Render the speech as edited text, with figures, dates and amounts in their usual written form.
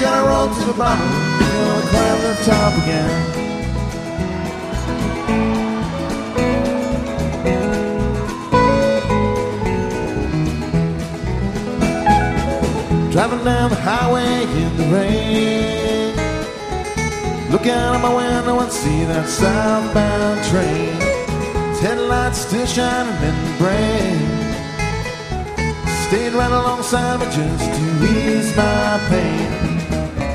gotta roll to the bottom, gonna climb the top again. Driving down the highway in the rain, look out of my window and see that southbound train. Its headlights still shining in the brain. Stayed right alongside me just to ease my pain.